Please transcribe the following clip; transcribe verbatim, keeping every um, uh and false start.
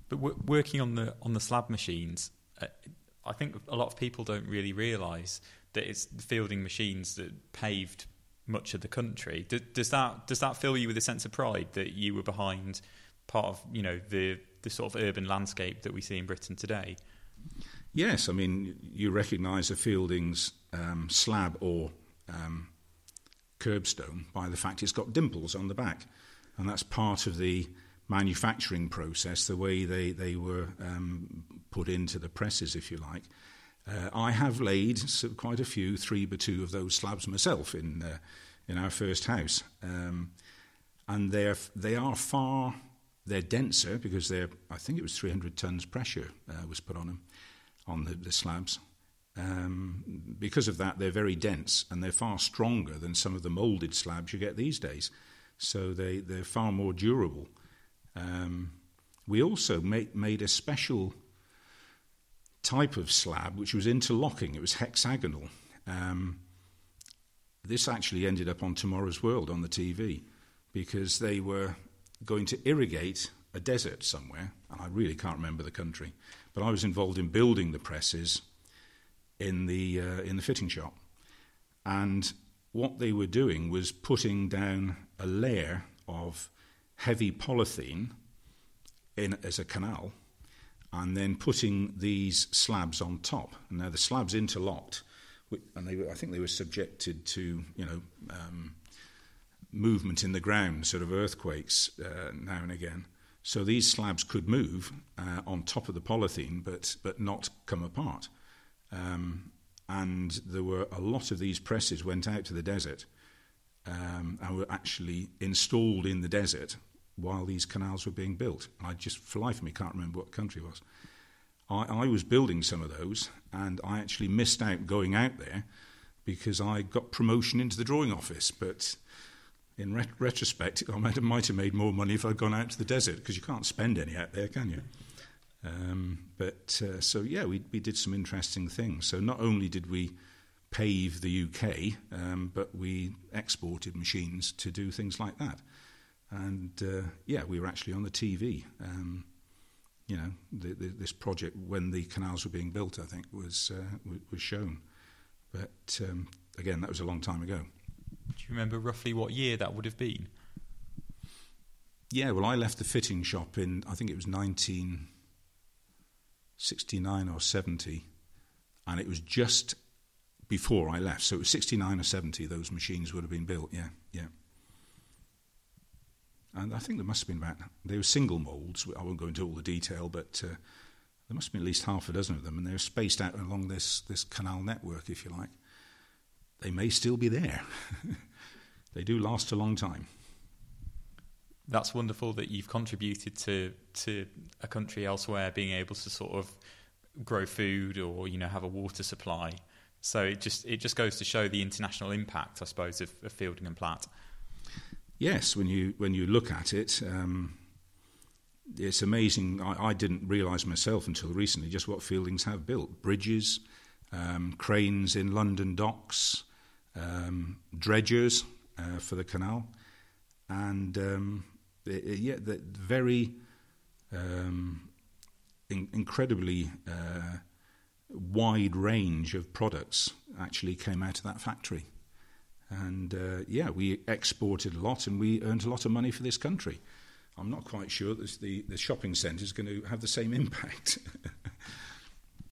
But w- working on the on the slab machines, uh, I think a lot of people don't really realise that it's the Fielding machines that paved much of the country. D- does that does that fill you with a sense of pride that you were behind part of, you know, the the sort of urban landscape that we see in Britain today? Yes, I mean, you recognise a Fielding's um, slab or um, curbstone by the fact it's got dimples on the back, and that's part of the manufacturing process, the way they, they were um, put into the presses, if you like. Uh, I have laid so quite a few three by two of those slabs myself in uh, in our first house, um, and they're they are far they're denser because they're I think it was three hundred tons pressure uh, was put on them on the, the slabs. Um, because of that, they're very dense and they're far stronger than some of the moulded slabs you get these days. So they they're far more durable. Um, we also made made a special type of slab which was interlocking. It was hexagonal. Um, this actually ended up on Tomorrow's World on the T V because they were going to irrigate a desert somewhere, and I really can't remember the country, but I was involved in building the presses in the uh, in the fitting shop, and what they were doing was putting down a layer of heavy polythene in as a canal, and then putting these slabs on top. And now the slabs interlocked, and they were, I think they were subjected to, you know, um, movement in the ground, sort of earthquakes uh, now and again. So these slabs could move uh, on top of the polythene, but but not come apart. Um, and there were a lot of these presses went out to the desert um, and were actually installed in the desert while these canals were being built. I just, for life of me, can't remember what country it was. I, I was building some of those, and I actually missed out going out there because I got promotion into the drawing office. But in ret- retrospect, I might have, might have made more money if I'd gone out to the desert, because you can't spend any out there, can you? Um, but uh, so yeah, we we did some interesting things. So not only did we pave the U K, um, but we exported machines to do things like that. And uh, yeah, we were actually on the T V. Um, you know, the, the, this project when the canals were being built, I think, was uh, was shown. But um, again, that was a long time ago. Do you remember roughly what year that would have been? Yeah, well, I left the fitting shop in, I think it was nineteen sixty-nine or seventy, and it was just before I left. So it was sixty-nine or seventy, those machines would have been built, yeah, yeah. And I think there must have been about, they were single moulds, I won't go into all the detail, but uh, there must have been at least half a dozen of them, and they were spaced out along this, this canal network, if you like. They may still be there. They do last a long time. That's wonderful that you've contributed to to a country elsewhere being able to sort of grow food or, you know, have a water supply. So it just it just goes to show the international impact, I suppose, of, of Fielding and Platt. Yes, when you when you look at it, um, it's amazing. I, I didn't realise myself until recently just what Fieldings have built: bridges, um, cranes in London docks, um, dredgers uh, for the canal, and um, it, it, yeah, the very um, in, incredibly uh, wide range of products actually came out of that factory. And, uh, yeah, we exported a lot and we earned a lot of money for this country. I'm not quite sure that the, the shopping centre is going to have the same impact.